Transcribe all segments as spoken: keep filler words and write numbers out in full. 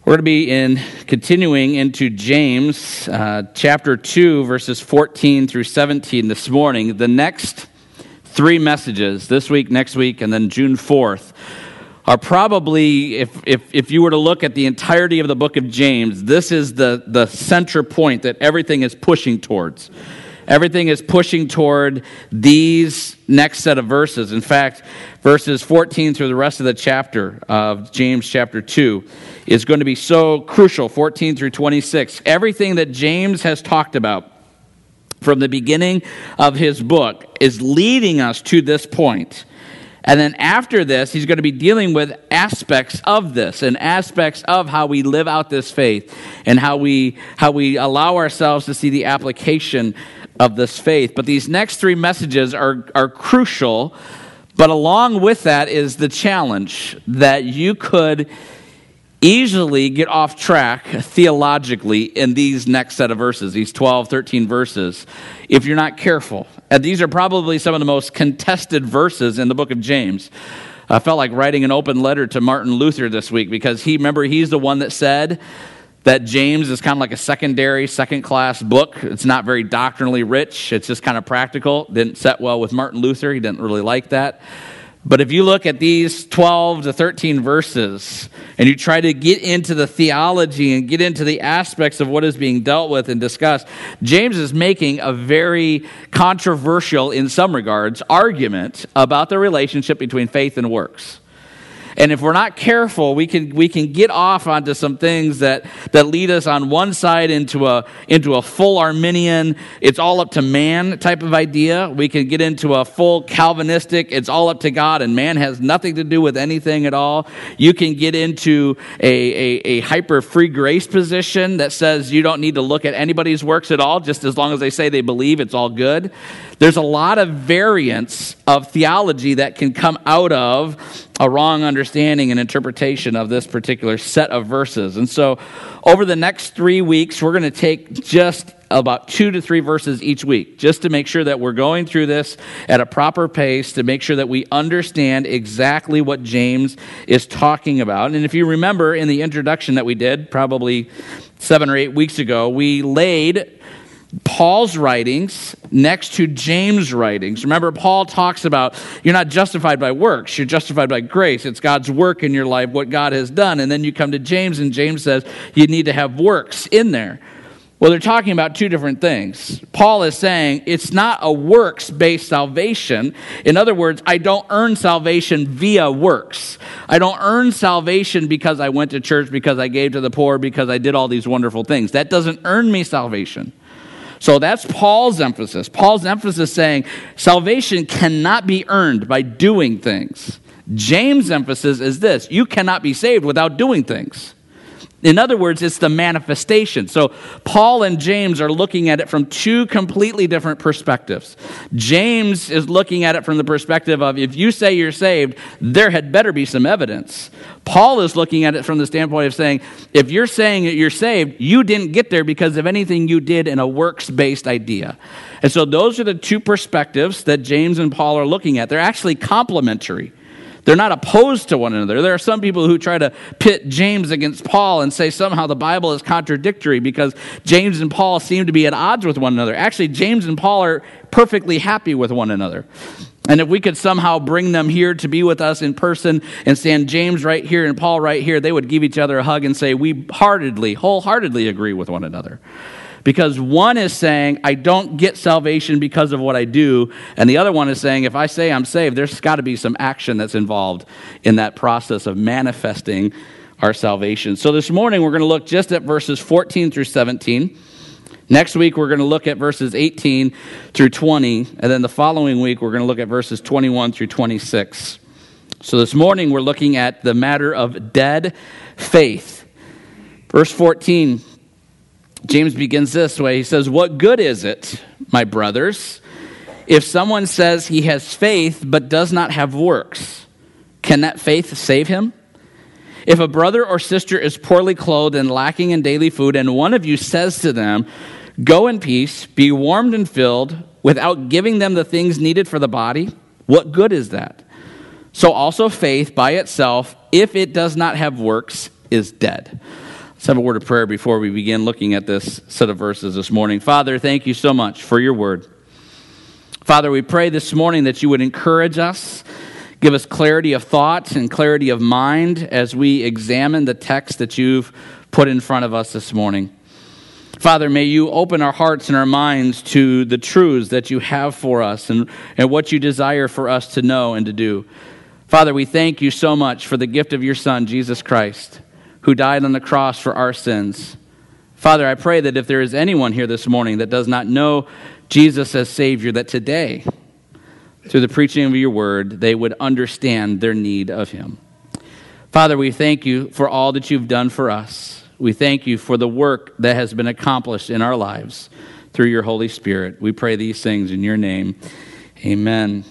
We're going to be in continuing into James uh, chapter two, verses fourteen through seventeen this morning. The next three messages, this week, next week, and then June fourth, are probably, if if if you were to look at the entirety of the book of James, this is the, the center point that everything is pushing towards. Everything is pushing toward these next set of verses. In fact, verses fourteen through the rest of the chapter of James chapter two is going to be so crucial, fourteen through twenty-six. Everything that James has talked about from the beginning of his book is leading us to this point. And then after this, he's going to be dealing with aspects of this and aspects of how we live out this faith and how we how we allow ourselves to see the application of this faith. But these next three messages are, are crucial, but along with that is the challenge that you could easily get off track theologically in these next set of verses, these twelve, thirteen verses, if you're not careful. And these are probably some of the most contested verses in the book of James. I felt like writing an open letter to Martin Luther this week because he, remember, he's the one that said that James is kind of like a secondary, second-class book. It's not very doctrinally rich. It's just kind of practical. Didn't set well with Martin Luther. He didn't really like that. But if you look at these twelve to thirteen verses and you try to get into the theology and get into the aspects of what is being dealt with and discussed, James is making a very controversial, in some regards, argument about the relationship between faith and works. And if we're not careful, we can we can get off onto some things that, that lead us on one side into a into a full Arminian, it's all up to man type of idea. We can get into a full Calvinistic, it's all up to God and man has nothing to do with anything at all. You can get into a, a, a hyper free grace position that says you don't need to look at anybody's works at all, just as long as they say they believe, it's all good. There's a lot of variance of theology that can come out of a wrong understanding and interpretation of this particular set of verses. And so over the next three weeks, we're going to take just about two to three verses each week, just to make sure that we're going through this at a proper pace, to make sure that we understand exactly what James is talking about. And if you remember in the introduction that we did, probably seven or eight weeks ago, we laid Paul's writings next to James' writings. Remember, Paul talks about you're not justified by works, you're justified by grace. It's God's work in your life, what God has done. And then you come to James, and James says you need to have works in there. Well, they're talking about two different things. Paul is saying it's not a works-based salvation. In other words, I don't earn salvation via works. I don't earn salvation because I went to church, because I gave to the poor, because I did all these wonderful things. That doesn't earn me salvation. So that's Paul's emphasis. Paul's emphasis saying salvation cannot be earned by doing things. James' emphasis is this: you cannot be saved without doing things. In other words, it's the manifestation. So Paul and James are looking at it from two completely different perspectives. James is looking at it from the perspective of, if you say you're saved, there had better be some evidence. Paul is looking at it from the standpoint of saying, if you're saying that you're saved, you didn't get there because of anything you did in a works-based idea. And so those are the two perspectives that James and Paul are looking at. They're actually complementary. They're not opposed to one another. There are some people who try to pit James against Paul and say somehow the Bible is contradictory because James and Paul seem to be at odds with one another. Actually, James and Paul are perfectly happy with one another. And if we could somehow bring them here to be with us in person and stand James right here and Paul right here, they would give each other a hug and say, we heartedly, wholeheartedly agree with one another. Because one is saying, I don't get salvation because of what I do. And the other one is saying, if I say I'm saved, there's got to be some action that's involved in that process of manifesting our salvation. So this morning, we're going to look just at verses fourteen through seventeen. Next week, we're going to look at verses eighteen through twenty. And then the following week, we're going to look at verses twenty-one through twenty-six. So this morning, we're looking at the matter of dead faith. Verse fourteen, James begins this way. He says, what good is it, my brothers, if someone says he has faith but does not have works? Can that faith save him? If a brother or sister is poorly clothed and lacking in daily food, and one of you says to them, go in peace, be warmed and filled, without giving them the things needed for the body, what good is that? So also faith by itself, if it does not have works, is dead. Let's have a word of prayer before we begin looking at this set of verses this morning. Father, thank you so much for your word. Father, we pray this morning that you would encourage us, give us clarity of thought and clarity of mind as we examine the text that you've put in front of us this morning. Father, may you open our hearts and our minds to the truths that you have for us and, and what you desire for us to know and to do. Father, we thank you so much for the gift of your Son, Jesus Christ, who died on the cross for our sins. Father, I pray that if there is anyone here this morning that does not know Jesus as Savior, that today, through the preaching of your word, they would understand their need of him. Father, we thank you for all that you've done for us. We thank you for the work that has been accomplished in our lives through your Holy Spirit. We pray these things in your name. Amen.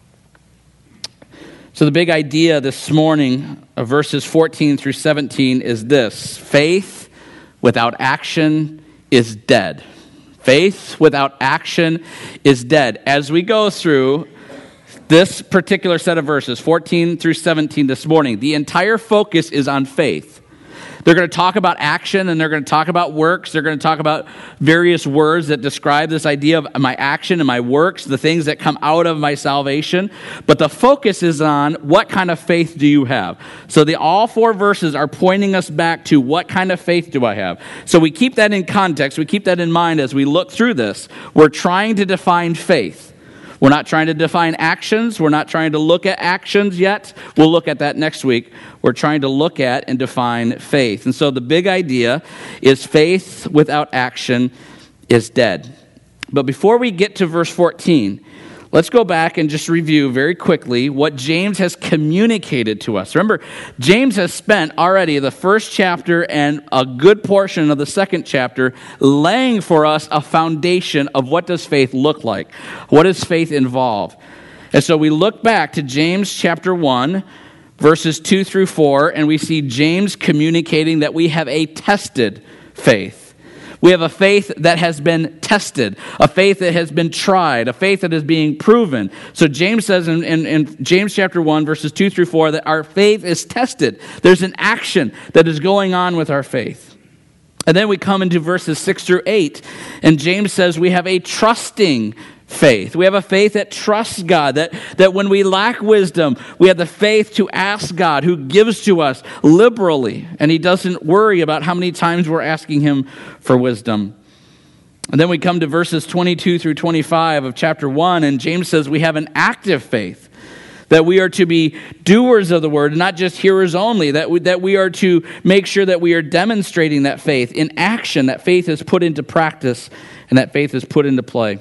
So the big idea this morning of verses fourteen through seventeen is this: faith without action is dead. Faith without action is dead. As we go through this particular set of verses, fourteen through seventeen this morning, the entire focus is on faith. They're going to talk about action, and they're going to talk about works. They're going to talk about various words that describe this idea of my action and my works, the things that come out of my salvation. But the focus is on what kind of faith do you have? So the all four verses are pointing us back to what kind of faith do I have? So we keep that in context. We keep that in mind as we look through this. We're trying to define faith. We're not trying to define actions. We're not trying to look at actions yet. We'll look at that next week. We're trying to look at and define faith. And so the big idea is faith without action is dead. But before we get to verse fourteen, let's go back and just review very quickly what James has communicated to us. Remember, James has spent already the first chapter and a good portion of the second chapter laying for us a foundation of what does faith look like? What does faith involve? And so we look back to James chapter one, verses two through four, and we see James communicating that we have a tested faith. We have a faith that has been tested, a faith that has been tried, a faith that is being proven. So James says in, in, in James chapter one, verses two through four, that our faith is tested. There's an action that is going on with our faith. And then we come into verses six through eight, and James says we have a trusting faith. We have a faith that trusts God, that, that when we lack wisdom, we have the faith to ask God, who gives to us liberally, and he doesn't worry about how many times we're asking him for wisdom. And then we come to verses twenty-two through twenty-five of chapter one, and James says we have an active faith, that we are to be doers of the word, not just hearers only, that we, that we are to make sure that we are demonstrating that faith in action, that faith is put into practice, and that faith is put into play.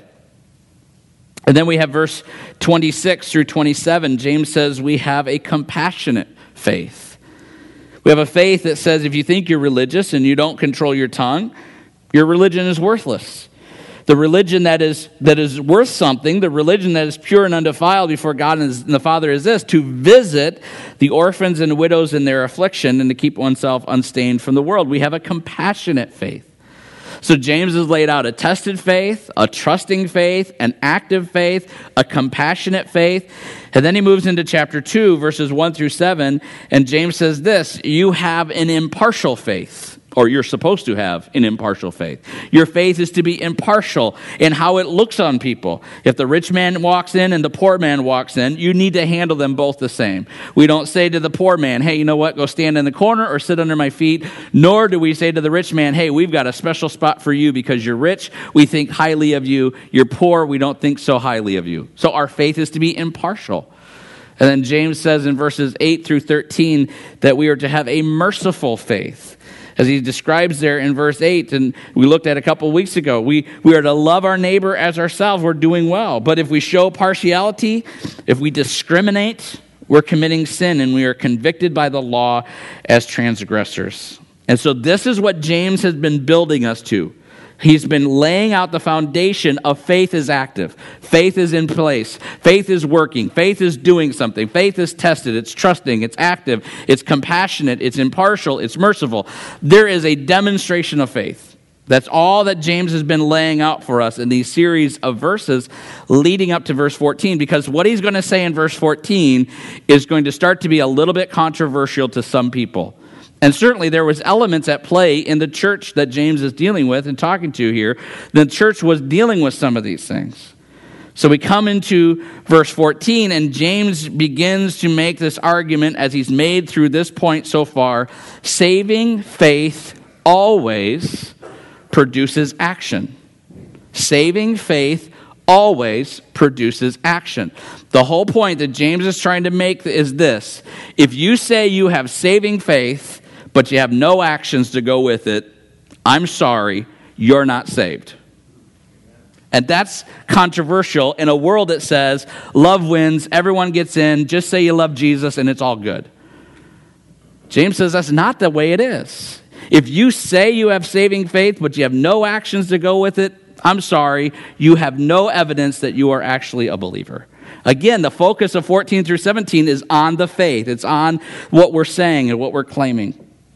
And then we have verse twenty-six through twenty-seven. James says we have a compassionate faith. We have a faith that says if you think you're religious and you don't control your tongue, your religion is worthless. The religion that is that is worth something, the religion that is pure and undefiled before God and the Father is this: to visit the orphans and widows in their affliction and to keep oneself unstained from the world. We have a compassionate faith. So James has laid out a tested faith, a trusting faith, an active faith, a compassionate faith. And then he moves into chapter two, verses one through seven, and James says this: you have an impartial faith. Or you're supposed to have an impartial faith. Your faith is to be impartial in how it looks on people. If the rich man walks in and the poor man walks in, you need to handle them both the same. We don't say to the poor man, hey, you know what, go stand in the corner or sit under my feet. Nor do we say to the rich man, hey, we've got a special spot for you because you're rich. We think highly of you. You're poor. We don't think so highly of you. So our faith is to be impartial. And then James says in verses eight through thirteen that we are to have a merciful faith. As he describes there in verse eight, and we looked at a couple of weeks ago, we, we are to love our neighbor as ourselves. We're doing well. But if we show partiality, if we discriminate, we're committing sin, and we are convicted by the law as transgressors. And so this is what James has been building us to. He's been laying out the foundation of faith is active. Faith is in place. Faith is working. Faith is doing something. Faith is tested. It's trusting. It's active. It's compassionate. It's impartial. It's merciful. There is a demonstration of faith. That's all that James has been laying out for us in these series of verses leading up to verse fourteen, because what he's going to say in verse fourteen is going to start to be a little bit controversial to some people. And certainly there was elements at play in the church that James is dealing with and talking to here. The church was dealing with some of these things. So we come into verse fourteen, and James begins to make this argument as he's made through this point so far. Saving faith always produces action. Saving faith always produces action. The whole point that James is trying to make is this. If you say you have saving faith, but you have no actions to go with it, I'm sorry, you're not saved. And that's controversial in a world that says, love wins, everyone gets in, just say you love Jesus and it's all good. James says that's not the way it is. If you say you have saving faith, but you have no actions to go with it, I'm sorry, you have no evidence that you are actually a believer. Again, the focus of fourteen through seventeen is on the faith. It's on what we're saying and what we're claiming.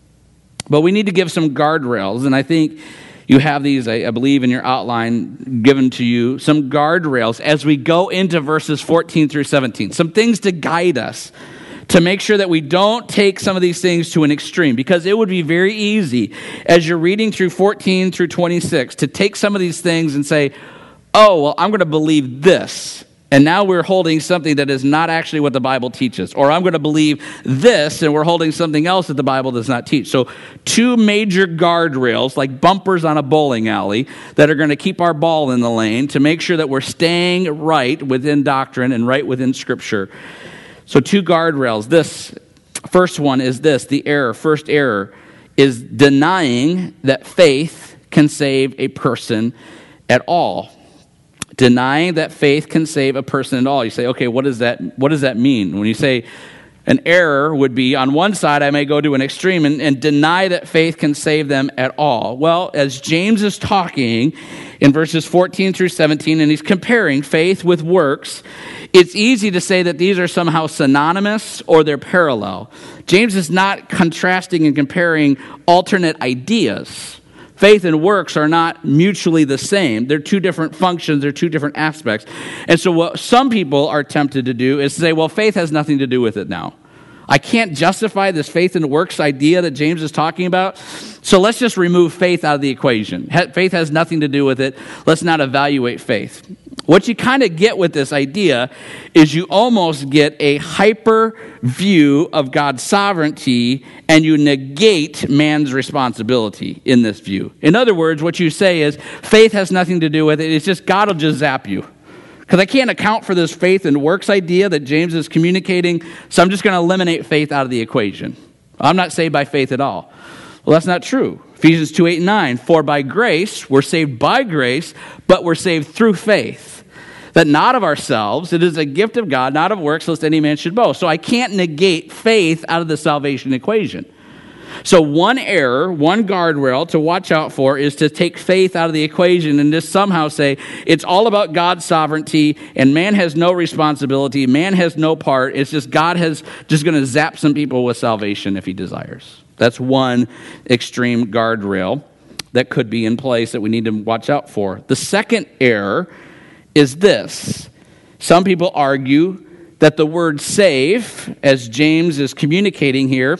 But we need to give some guardrails, and I think you have these, I, I believe, in your outline given to you, some guardrails as we go into verses fourteen through seventeen. Some things to guide us, to make sure that we don't take some of these things to an extreme, because it would be very easy as you're reading through fourteen through twenty-six to take some of these things and say, oh, well, I'm going to believe this. And now we're holding something that is not actually what the Bible teaches. Or I'm going to believe this, and we're holding something else that the Bible does not teach. So two major guardrails, like bumpers on a bowling alley, that are going to keep our ball in the lane to make sure that we're staying right within doctrine and right within Scripture. So two guardrails. This first one is this, the error, first error, is denying that faith can save a person at all. Denying that faith can save a person at all. You say, okay, what does that what does that mean? When you say an error would be, on one side I may go to an extreme and, and deny that faith can save them at all. Well, as James is talking in verses fourteen through seventeen, and he's comparing faith with works, it's easy to say that these are somehow synonymous or they're parallel. James is not contrasting and comparing alternate ideas. Faith and works are not mutually the same. They're two different functions. They're two different aspects. And so what some people are tempted to do is to say, well, faith has nothing to do with it now. I can't justify this faith and works idea that James is talking about, so let's just remove faith out of the equation. Faith has nothing to do with it. Let's not evaluate faith. What you kind of get with this idea is you almost get a hyper view of God's sovereignty, and you negate man's responsibility in this view. In other words, what you say is faith has nothing to do with it. It's just God will just zap you. Because I can't account for this faith and works idea that James is communicating, so I'm just going to eliminate faith out of the equation. I'm not saved by faith at all. Well, that's not true. Ephesians two, eight, and nine, for by grace, we're saved by grace, but we're saved through faith. That not of ourselves, it is a gift of God, not of works, lest any man should boast. So I can't negate faith out of the salvation equation. So one error, one guardrail to watch out for is to take faith out of the equation and just somehow say it's all about God's sovereignty and man has no responsibility, man has no part. It's just God has just going to zap some people with salvation if he desires. That's one extreme guardrail that could be in place that we need to watch out for. The second error is this. Some people argue that the word save, as James is communicating here,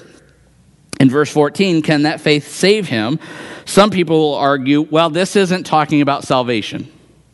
in verse fourteen, can that faith save him? Some people will argue, well, this isn't talking about salvation.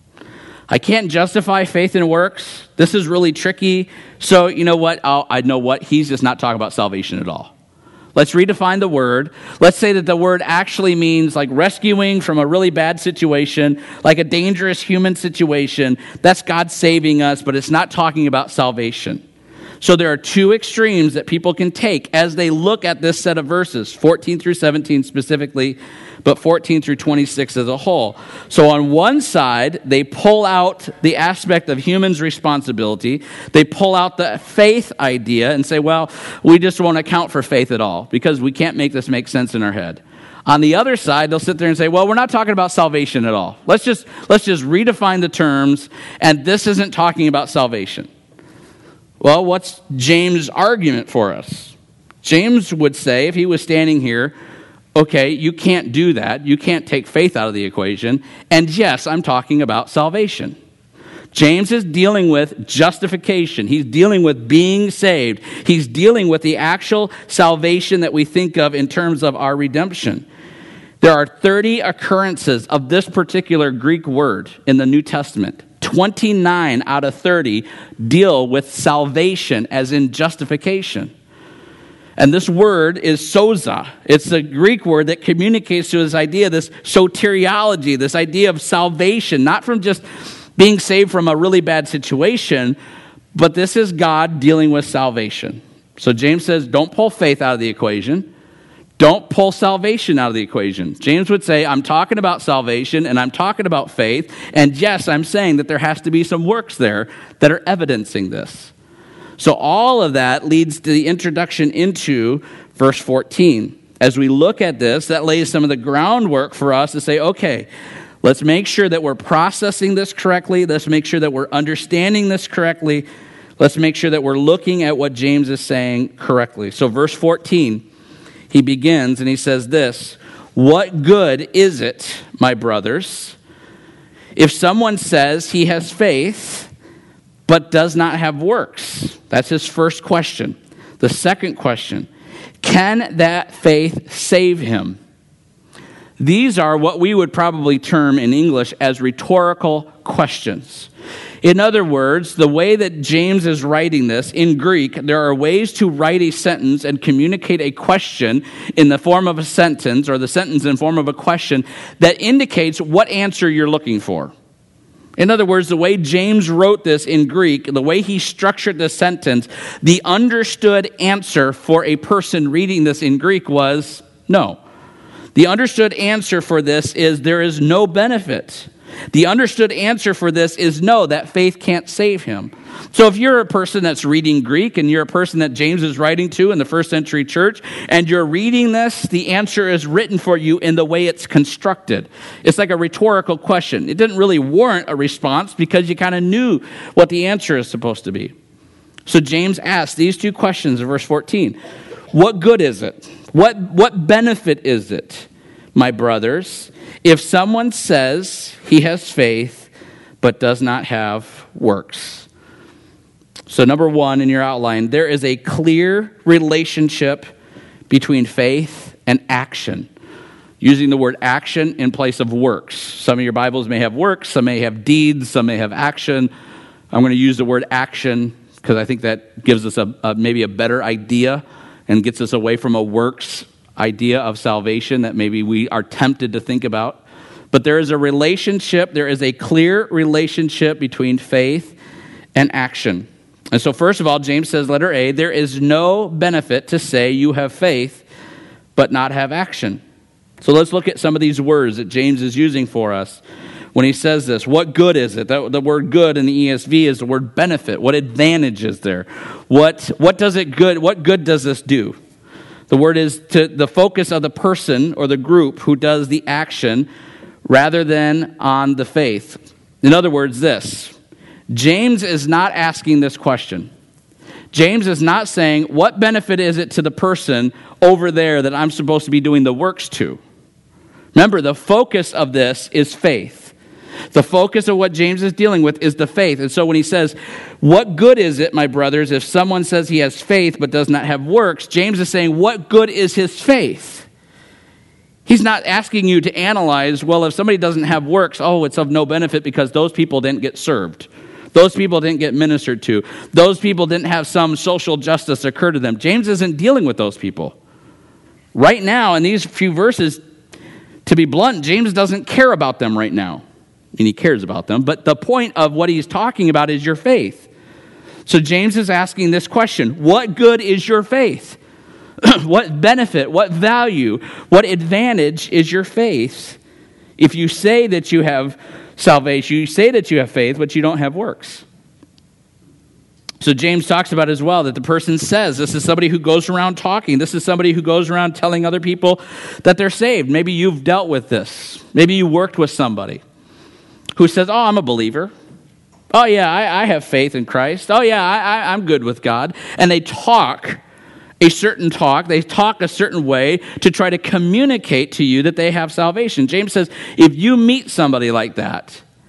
I can't justify faith and works. This is really tricky. So you know what? I'll, I know what? He's just not talking about salvation at all. Let's redefine the word. Let's say that the word actually means like rescuing from a really bad situation, like a dangerous human situation. That's God saving us, but it's not talking about salvation. So there are two extremes that people can take as they look at this set of verses, fourteen through seventeen specifically, but fourteen through twenty-six as a whole. So on one side, they pull out the aspect of humans' responsibility. They pull out the faith idea and say, well, we just won't account for faith at all because we can't make this make sense in our head. On the other side, they'll sit there and say, well, we're not talking about salvation at all. Let's just, let's just redefine the terms, and this isn't talking about salvation. Well, what's James' argument for us? James would say, if he was standing here, okay, you can't do that. You can't take faith out of the equation. And yes, I'm talking about salvation. James is dealing with justification. He's dealing with being saved. He's dealing with the actual salvation that we think of in terms of our redemption. There are thirty occurrences of this particular Greek word in the New Testament. twenty-nine out of thirty deal with salvation, as in justification. And this word is soza. It's a Greek word that communicates to this idea, this soteriology, this idea of salvation, not from just being saved from a really bad situation, but this is God dealing with salvation. So James says, don't pull faith out of the equation. Don't pull salvation out of the equation. James would say, I'm talking about salvation and I'm talking about faith. And yes, I'm saying that there has to be some works there that are evidencing this. So all of that leads to the introduction into verse fourteen. As we look at this, that lays some of the groundwork for us to say, okay, let's make sure that we're processing this correctly. Let's make sure that we're understanding this correctly. Let's make sure that we're looking at what James is saying correctly. So verse fourteen, he begins and he says this, what good is it, my brothers, if someone says he has faith but does not have works? That's his first question. The second question, can that faith save him? These are what we would probably term in English as rhetorical questions. In other words, the way that James is writing this, in Greek, there are ways to write a sentence and communicate a question in the form of a sentence, or the sentence in form of a question, that indicates what answer you're looking for. In other words, the way James wrote this in Greek, the way he structured the sentence, the understood answer for a person reading this in Greek was no. The understood answer for this is there is no benefit. The understood answer for this is no, that faith can't save him. So if you're a person that's reading Greek and you're a person that James is writing to in the first century church and you're reading this, the answer is written for you in the way it's constructed. It's like a rhetorical question. It didn't really warrant a response because you kind of knew what the answer is supposed to be. So James asks these two questions in verse fourteen. What good is it? What, what benefit is it, my brothers, if someone says he has faith but does not have works? So number one in your outline, there is a clear relationship between faith and action. Using the word action in place of works. Some of your Bibles may have works, some may have deeds, some may have action. I'm going to use the word action because I think that gives us a, a maybe a better idea and gets us away from a works idea of salvation that maybe we are tempted to think about. But there is a relationship, there is a clear relationship between faith and action. And so first of all, James says, letter A, there is no benefit to say you have faith but not have action. So let's look at some of these words that James is using for us when he says this. What good is it? The, the word good in the E S V is the word benefit. What advantage is there? What, what does it good, what good does this do? The word is to the focus of the person or the group who does the action rather than on the faith. In other words, this. James is not asking this question. James is not saying, what benefit is it to the person over there that I'm supposed to be doing the works to? Remember, the focus of this is faith. The focus of what James is dealing with is the faith. And so when he says, what good is it, my brothers, if someone says he has faith but does not have works, James is saying, what good is his faith? He's not asking you to analyze, well, if somebody doesn't have works, oh, it's of no benefit because those people didn't get served. Those people didn't get ministered to. Those people didn't have some social justice occur to them. James isn't dealing with those people. Right now, in these few verses, to be blunt, James doesn't care about them right now. I mean, he cares about them, but the point of what he's talking about is your faith. So James is asking this question, what good is your faith? What benefit, what value, what advantage is your faith if you say that you have salvation, you say that you have faith, but you don't have works? So James talks about as well that the person says, this is somebody who goes around talking. This is somebody who goes around telling other people that they're saved. Maybe you've dealt with this. Maybe you worked with somebody who says, oh, I'm a believer. Oh, yeah, I, I have faith in Christ. Oh, yeah, I, I, I'm good with God. And they talk a certain talk. They talk a certain way to try to communicate to you that they have salvation. James says, if you meet somebody like that,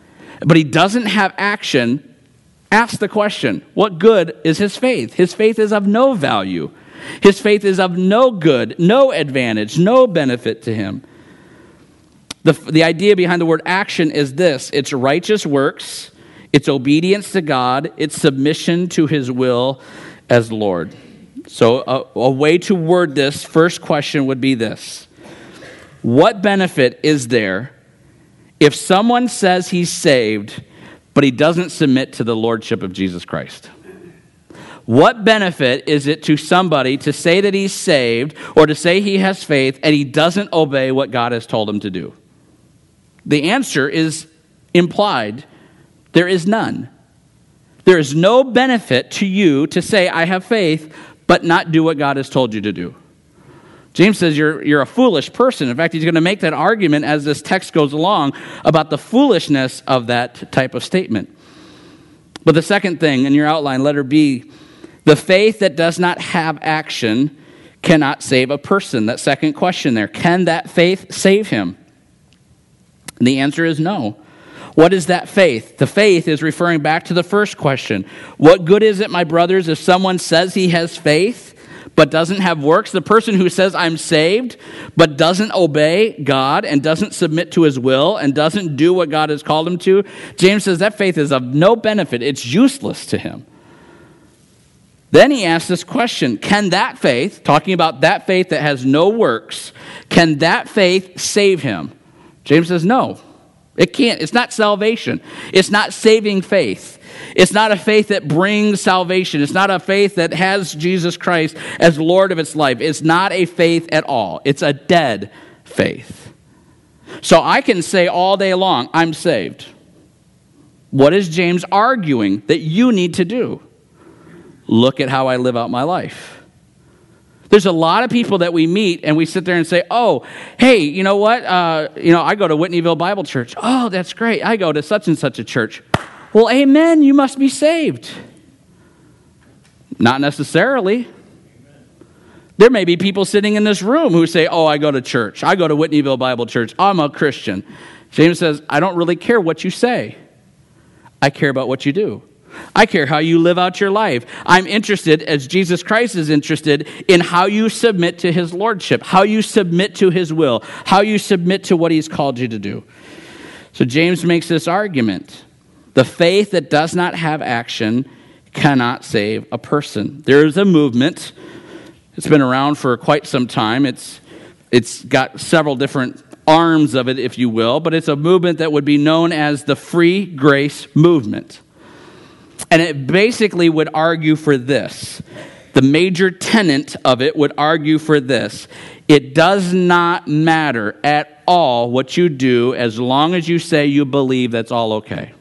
but he doesn't have action, ask the question, what good is his faith? His faith is of no value. His faith is of no good, no advantage, no benefit to him. The, the idea behind the word action is this: it's righteous works, it's obedience to God, it's submission to his will as Lord. So a, a way to word this first question would be this: what benefit is there if someone says he's saved, but he doesn't submit to the lordship of Jesus Christ? What benefit is it to somebody to say that he's saved or to say he has faith and he doesn't obey what God has told him to do? The answer is implied. There is none. There is no benefit to you to say, I have faith, but not do what God has told you to do. James says you're, you're a foolish person. In fact, he's going to make that argument as this text goes along about the foolishness of that type of statement. But the second thing in your outline, letter B, the faith that does not have action cannot save a person. That second question there, can that faith save him? And the answer is no. What is that faith? The faith is referring back to the first question. What good is it, my brothers, if someone says he has faith but doesn't have works? The person who says I'm saved but doesn't obey God and doesn't submit to his will and doesn't do what God has called him to, James says that faith is of no benefit. It's useless to him. Then he asks this question: can that faith, talking about that faith that has no works, can that faith save him? James says no. It can't. It's not salvation. It's not saving faith. It's not a faith that brings salvation. It's not a faith that has Jesus Christ as Lord of its life. It's not a faith at all. It's a dead faith. So I can say all day long, I'm saved. What is James arguing that you need to do? Look at how I live out my life. There's a lot of people that we meet and we sit there and say, oh, hey, you know what? Uh, you know, I go to Whitneyville Bible Church. Oh, that's great. I go to such and such a church. Well, amen, you must be saved. Not necessarily. There may be people sitting in this room who say, oh, I go to church. I go to Whitneyville Bible Church. I'm a Christian. James says, I don't really care what you say. I care about what you do. I care how you live out your life. I'm interested, as Jesus Christ is interested, in how you submit to his lordship, how you submit to his will, how you submit to what he's called you to do. So James makes this argument. The faith that does not have action cannot save a person. There is a movement. It's been around for quite some time. It's it's got several different arms of it, if you will, but it's a movement that would be known as the free grace movement. And it basically would argue for this. The major tenet of it would argue for this. It does not matter at all what you do as long as you say you believe that's all okay.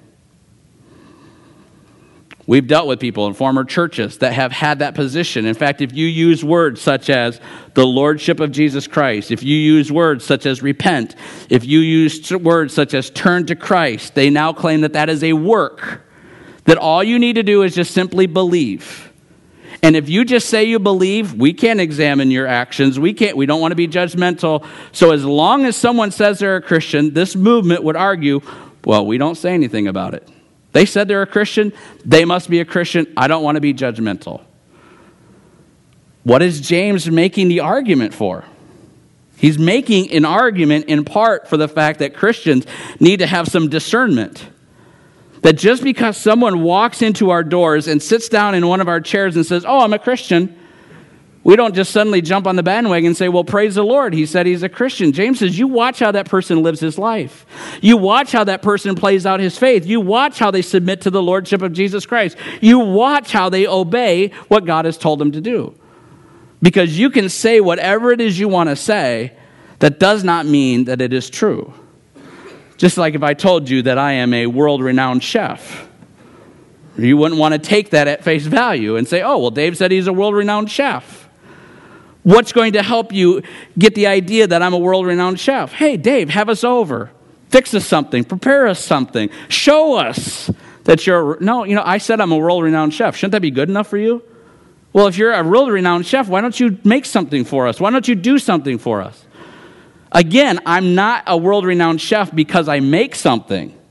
We've dealt with people in former churches that have had that position. In fact, if you use words such as the lordship of Jesus Christ, if you use words such as repent, if you use words such as turn to Christ, they now claim that that is a work. That all you need to do is just simply believe. And if you just say you believe, we can't examine your actions. We can't. We don't want to be judgmental. So as long as someone says they're a Christian, this movement would argue, well, we don't say anything about it. They said they're a Christian. They must be a Christian. I don't want to be judgmental. What is James making the argument for? He's making an argument in part for the fact that Christians need to have some discernment. That just because someone walks into our doors and sits down in one of our chairs and says, oh, I'm a Christian, we don't just suddenly jump on the bandwagon and say, well, praise the Lord, he said he's a Christian. James says, you watch how that person lives his life. You watch how that person plays out his faith. You watch how they submit to the lordship of Jesus Christ. You watch how they obey what God has told them to do. Because you can say whatever it is you want to say, that does not mean that it is true. Just like if I told you that I am a world-renowned chef, you wouldn't want to take that at face value and say, oh, well, Dave said he's a world-renowned chef. What's going to help you get the idea that I'm a world-renowned chef? Hey, Dave, have us over. Fix us something. Prepare us something. Show us that you're... No, you know, I said I'm a world-renowned chef. Shouldn't that be good enough for you? Well, if you're a world-renowned chef, why don't you make something for us? Why don't you do something for us? Again, I'm not a world-renowned chef because I make something.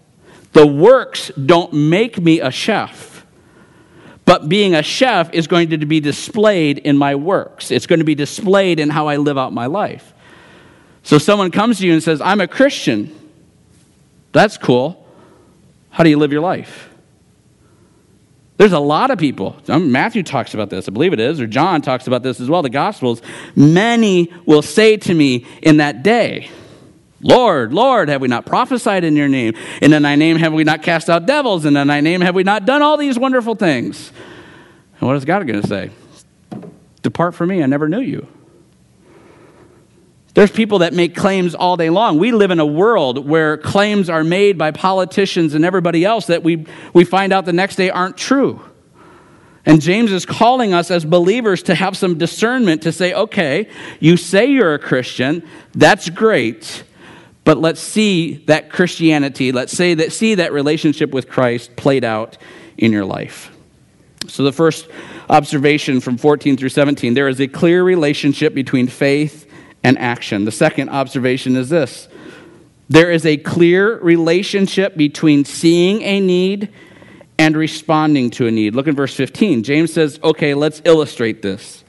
The works don't make me a chef, but being a chef is going to be displayed in my works. It's going to be displayed in how I live out my life. So someone comes to you and says, I'm a Christian. That's cool. How do you live your life? There's a lot of people. Matthew talks about this, I believe it is, or John talks about this as well, the Gospels. Many will say to me in that day, Lord, Lord, have we not prophesied in your name? And in thy name have we not cast out devils? And in thy name have we not done all these wonderful things? And what is God going to say? Depart from me, I never knew you. There's people that make claims all day long. We live in a world where claims are made by politicians and everybody else that we, we find out the next day aren't true. And James is calling us as believers to have some discernment to say, okay, you say you're a Christian, that's great, but let's see that Christianity, let's say that see that relationship with Christ played out in your life. So the first observation from fourteen through seventeen, there is a clear relationship between faith and action. The second observation is this. There is a clear relationship between seeing a need and responding to a need. Look at verse fifteen. James says, okay, let's illustrate this.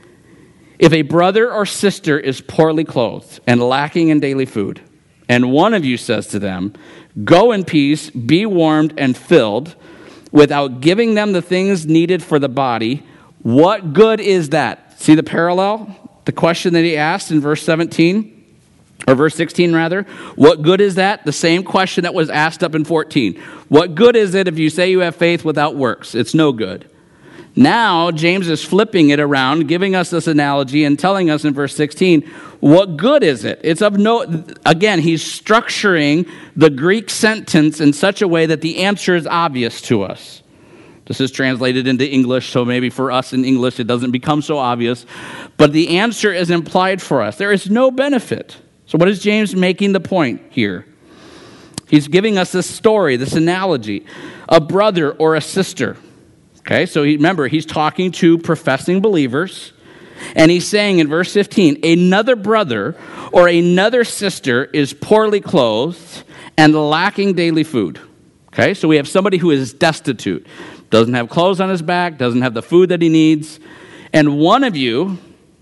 If a brother or sister is poorly clothed and lacking in daily food, and one of you says to them, go in peace, be warmed and filled, without giving them the things needed for the body, what good is that? See the parallel? The question that he asked in verse seventeen, or verse sixteen rather, what good is that? The same question that was asked up in fourteen. What good is it if you say you have faith without works? It's no good. Now, James is flipping it around, giving us this analogy and telling us in verse sixteen, what good is it? It's of no, again, he's structuring the Greek sentence in such a way that the answer is obvious to us. This is translated into English, so maybe for us in English it doesn't become so obvious. But the answer is implied for us. There is no benefit. So what is James making the point here? He's giving us this story, this analogy. A brother or a sister. Okay, so he, remember, he's talking to professing believers. And he's saying in verse fifteen, another brother or another sister is poorly clothed and lacking daily food. Okay, so we have somebody who is destitute. Doesn't have clothes on his back, doesn't have the food that he needs. And one of you,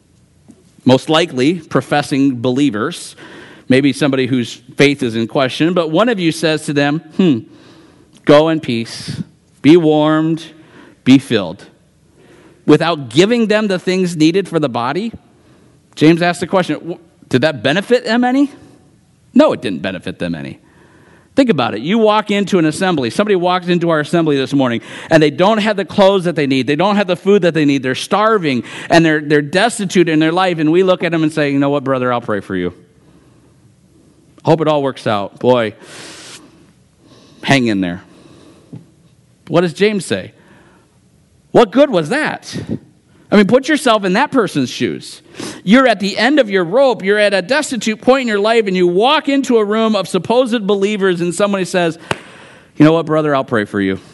most likely professing believers, maybe somebody whose faith is in question, but one of you says to them, hmm, go in peace, be warmed, be filled. Without giving them the things needed for the body, James asked the question, did that benefit them any? No, it didn't benefit them any. Think about it. You walk into an assembly. Somebody walks into our assembly this morning, and they don't have the clothes that they need. They don't have the food that they need. They're starving, and they're they're destitute in their life. And we look at them and say, you know what, brother, I'll pray for you. Hope it all works out. Boy, hang in there. What does James say? What good was that? I mean, put yourself in that person's shoes. You're at the end of your rope. You're at a destitute point in your life, and you walk into a room of supposed believers, and somebody says, you know what, brother, I'll pray for you.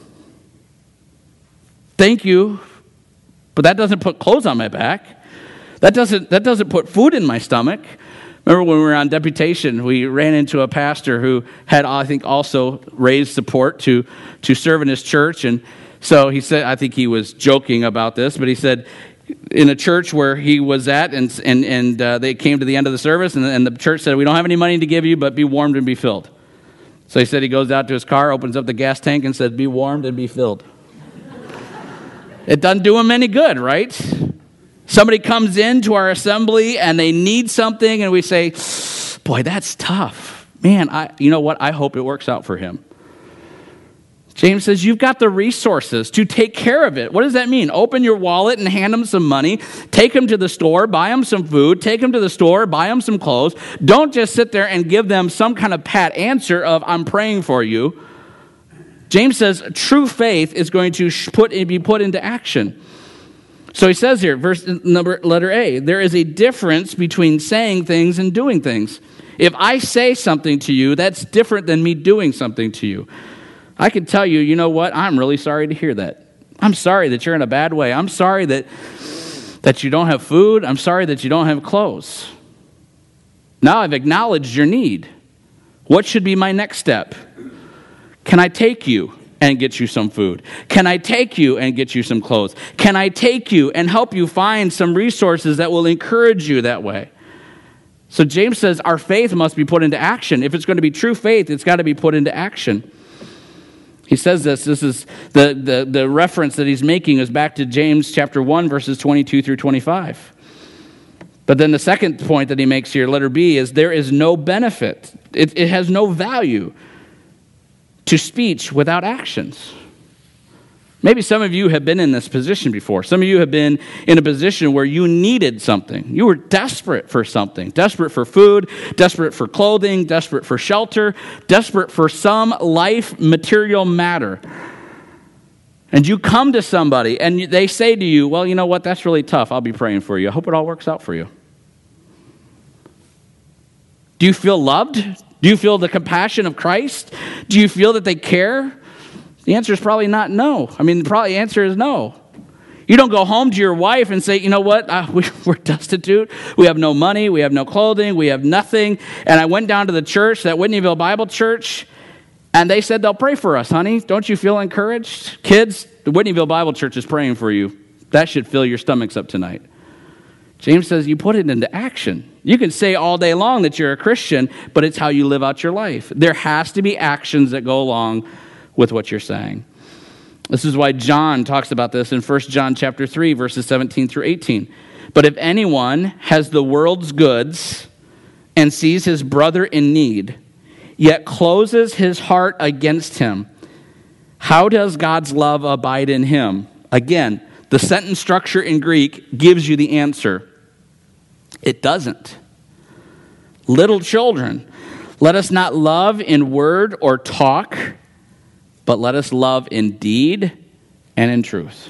Thank you, but that doesn't put clothes on my back. That doesn't, that doesn't put food in my stomach. Remember when we were on deputation, we ran into a pastor who had, I think, also raised support to, to serve in his church, and so he said, I think he was joking about this, but he said, in a church where he was at, and and and uh, they came to the end of the service, and, and the church said, we don't have any money to give you, but be warmed and be filled. So he said he goes out to his car, opens up the gas tank, and says, be warmed and be filled. It doesn't do him any good, right? Somebody comes into our assembly, and they need something, and we say, boy, that's tough. Man, I you know what? I hope it works out for him. James says, you've got the resources to take care of it. What does that mean? Open your wallet and hand them some money. Take them to the store, buy them some food. Take them to the store, buy them some clothes. Don't just sit there and give them some kind of pat answer of, I'm praying for you. James says, true faith is going to put be put into action. So he says here, verse number letter A, there is a difference between saying things and doing things. If I say something to you, that's different than me doing something to you. I can tell you, you know what? I'm really sorry to hear that. I'm sorry that you're in a bad way. I'm sorry that that you don't have food. I'm sorry that you don't have clothes. Now I've acknowledged your need. What should be my next step? Can I take you and get you some food? Can I take you and get you some clothes? Can I take you and help you find some resources that will encourage you that way? So James says our faith must be put into action. If it's going to be true faith, it's got to be put into action. He says this, this is the, the, the reference that he's making is back to James chapter one, verses twenty-two through twenty-five. But then the second point that he makes here, letter B, is there is no benefit. It, it has no value to speech without actions. Maybe some of you have been in this position before. Some of you have been in a position where you needed something. You were desperate for something. Desperate for food, desperate for clothing, desperate for shelter, desperate for some life material matter. And you come to somebody and they say to you, well, you know what, that's really tough. I'll be praying for you. I hope it all works out for you. Do you feel loved? Do you feel the compassion of Christ? Do you feel that they care? The answer is probably not no. I mean, the probably answer is no. You don't go home to your wife and say, you know what, uh, we, we're destitute. We have no money. We have no clothing. We have nothing. And I went down to the church, that Whitneyville Bible Church, and they said they'll pray for us, honey. Don't you feel encouraged? Kids, the Whitneyville Bible Church is praying for you. That should fill your stomachs up tonight. James says you put it into action. You can say all day long that you're a Christian, but it's how you live out your life. There has to be actions that go along with what you're saying. This is why John talks about this in First John chapter three, verses seventeen through eighteen. But if anyone has the world's goods and sees his brother in need, yet closes his heart against him, how does God's love abide in him? Again, the sentence structure in Greek gives you the answer. It doesn't. Little children, let us not love in word or talk, but let us love in deed and in truth.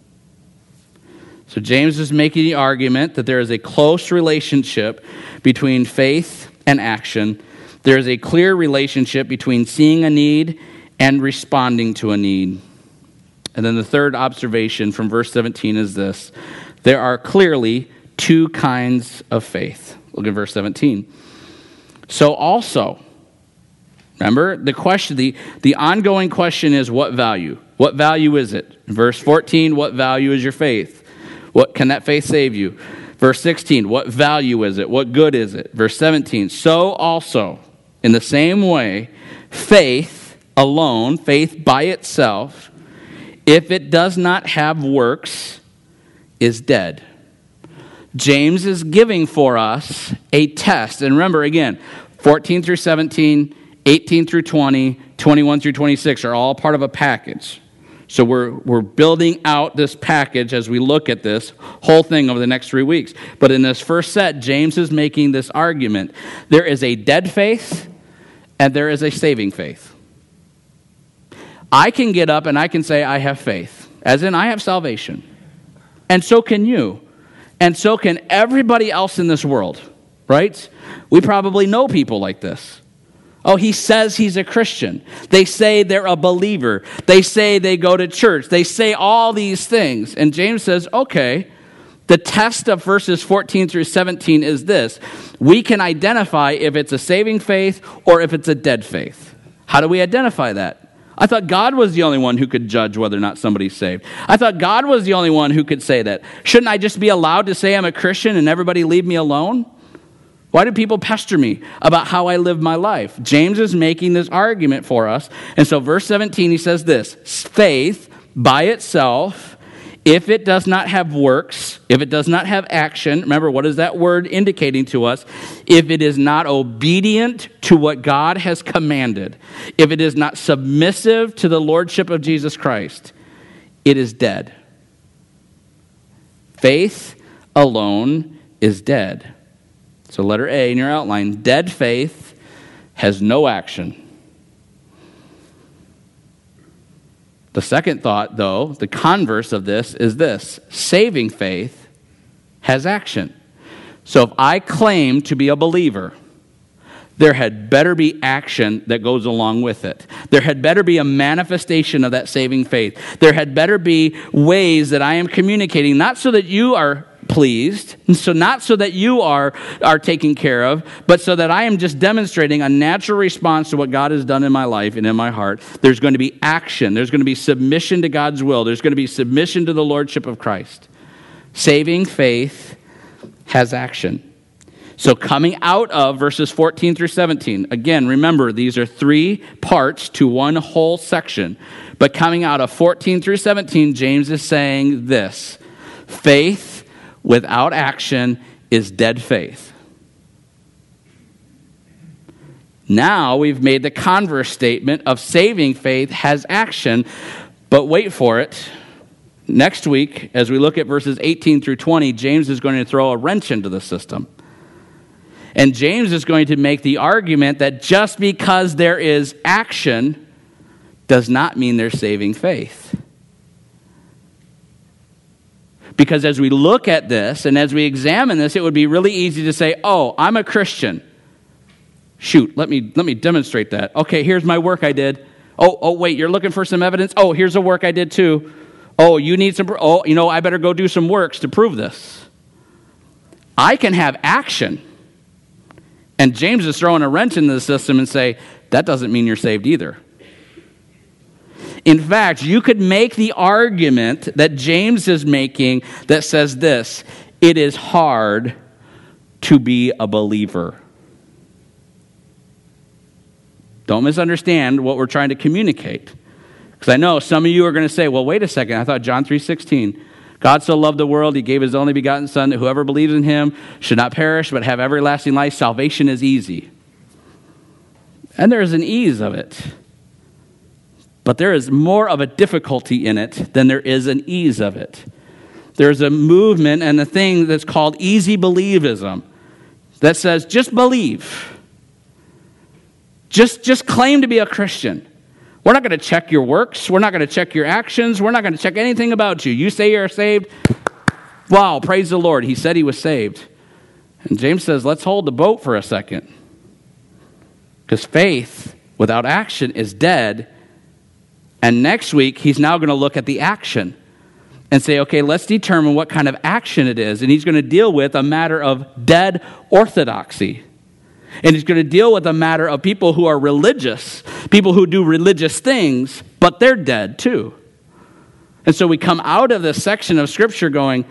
So James is making the argument that there is a close relationship between faith and action. There is a clear relationship between seeing a need and responding to a need. And then the third observation from verse seventeen is this. There are clearly two kinds of faith. Look at verse seventeen. So also, remember, the question, the, the ongoing question is what value? What value is it? In verse fourteen, what value is your faith? What can that faith save you? Verse sixteen, what value is it? What good is it? Verse seventeen, so also, in the same way, faith alone, faith by itself, if it does not have works, is dead. James is giving for us a test. And remember, again, fourteen through seventeen, eighteen through twenty, twenty-one through twenty-six are all part of a package. So we're we're building out this package as we look at this whole thing over the next three weeks. But in this first set, James is making this argument. There is a dead faith and there is a saving faith. I can get up and I can say I have faith, as in I have salvation. And so can you. And so can everybody else in this world, right? We probably know people like this. Oh, he says he's a Christian. They say they're a believer. They say they go to church. They say all these things. And James says, okay, the test of verses fourteen through seventeen is this. We can identify if it's a saving faith or if it's a dead faith. How do we identify that? I thought God was the only one who could judge whether or not somebody's saved. I thought God was the only one who could say that. Shouldn't I just be allowed to say I'm a Christian and everybody leave me alone? Why do people pester me about how I live my life? James is making this argument for us. And so verse seventeen, he says this, faith by itself, if it does not have works, if it does not have action, remember, what is that word indicating to us? If it is not obedient to what God has commanded, if it is not submissive to the lordship of Jesus Christ, it is dead. Faith alone is dead. So letter A in your outline, dead faith has no action. The second thought, though, the converse of this is this. Saving faith has action. So if I claim to be a believer, there had better be action that goes along with it. There had better be a manifestation of that saving faith. There had better be ways that I am communicating, not so that you are pleased. And so not so that you are, are taken care of, but so that I am just demonstrating a natural response to what God has done in my life and in my heart. There's going to be action. There's going to be submission to God's will. There's going to be submission to the Lordship of Christ. Saving faith has action. So coming out of verses fourteen through seventeen, again, remember, these are three parts to one whole section. But coming out of fourteen through seventeen, James is saying this: faith without action is dead faith. Now we've made the converse statement of saving faith has action, but wait for it. Next week, as we look at verses eighteen through twenty, James is going to throw a wrench into the system. And James is going to make the argument that just because there is action does not mean there's saving faith. Because as we look at this and as we examine this, it would be really easy to say, oh, I'm a Christian. Shoot, let me let me demonstrate that. Okay, here's my work I did. Oh, oh, wait, you're looking for some evidence? Oh, here's the work I did too. Oh, you need some, oh, you know, I better go do some works to prove this. I can have action. And James is throwing a wrench into the system and say, that doesn't mean you're saved either. In fact, you could make the argument that James is making that says this: it is hard to be a believer. Don't misunderstand what we're trying to communicate. Because I know some of you are going to say, well, wait a second, I thought John three sixteen, God so loved the world, he gave his only begotten Son, that whoever believes in him should not perish, but have everlasting life. Salvation is easy. And there is an ease of it. But there is more of a difficulty in it than there is an ease of it. There's a movement and a thing that's called easy believism that says, just believe. Just, just claim to be a Christian. We're not going to check your works. We're not going to check your actions. We're not going to check anything about you. You say you're saved. Wow, praise the Lord. He said he was saved. And James says, let's hold the boat for a second. Because faith without action is dead. And next week, he's now going to look at the action and say, okay, let's determine what kind of action it is. And he's going to deal with a matter of dead orthodoxy. And he's going to deal with a matter of people who are religious, people who do religious things, but they're dead too. And so we come out of this section of Scripture going,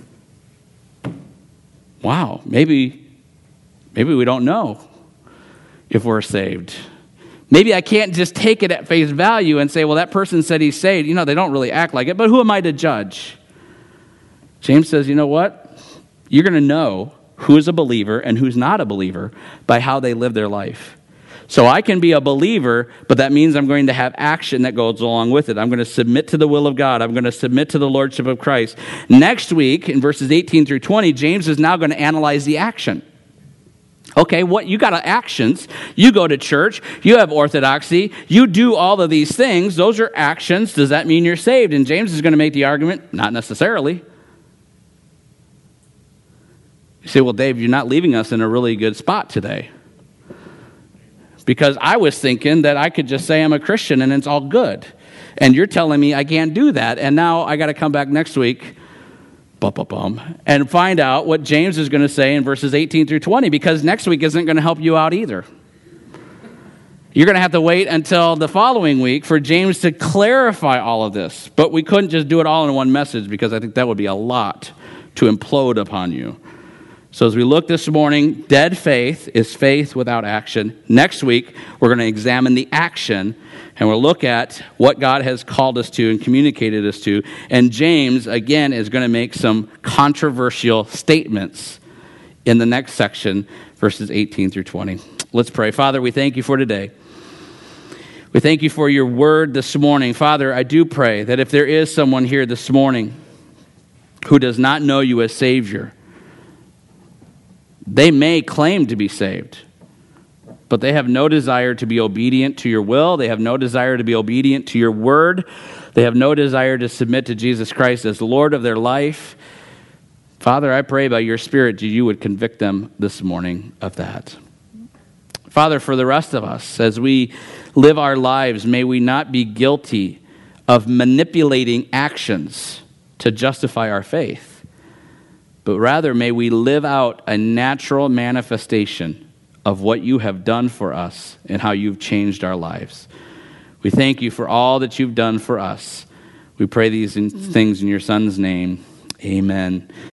wow, maybe, maybe we don't know if we're saved. Maybe I can't just take it at face value and say, well, that person said he's saved. You know, they don't really act like it, but who am I to judge? James says, you know what? You're going to know who is a believer and who's not a believer by how they live their life. So I can be a believer, but that means I'm going to have action that goes along with it. I'm going to submit to the will of God. I'm going to submit to the Lordship of Christ. Next week, in verses eighteen through twenty, James is now going to analyze the action. Okay, what you got actions. You go to church. You have orthodoxy. You do all of these things. Those are actions. Does that mean you're saved? And James is going to make the argument, not necessarily. You say, well, Dave, you're not leaving us in a really good spot today. Because I was thinking that I could just say I'm a Christian and it's all good. And you're telling me I can't do that. And now I got to come back next week bum, bum, bum, and find out what James is going to say in verses eighteen through twenty, because next week isn't going to help you out either. You're going to have to wait until the following week for James to clarify all of this. But we couldn't just do it all in one message, because I think that would be a lot to implode upon you. So as we look this morning, dead faith is faith without action. Next week, we're going to examine the action, and we'll look at what God has called us to and communicated us to. And James, again, is going to make some controversial statements in the next section, verses eighteen through twenty. Let's pray. Father, we thank you for today. We thank you for your word this morning. Father, I do pray that if there is someone here this morning who does not know you as Savior, they may claim to be saved, but they have no desire to be obedient to your will. They have no desire to be obedient to your word. They have no desire to submit to Jesus Christ as Lord of their life. Father, I pray by your Spirit that you would convict them this morning of that. Father, for the rest of us, as we live our lives, may we not be guilty of, of manipulating actions to justify our faith. but rather may we live out a natural manifestation of what you have done for us and how you've changed our lives. We thank you for all that you've done for us. We pray these in, things in your Son's name. Amen.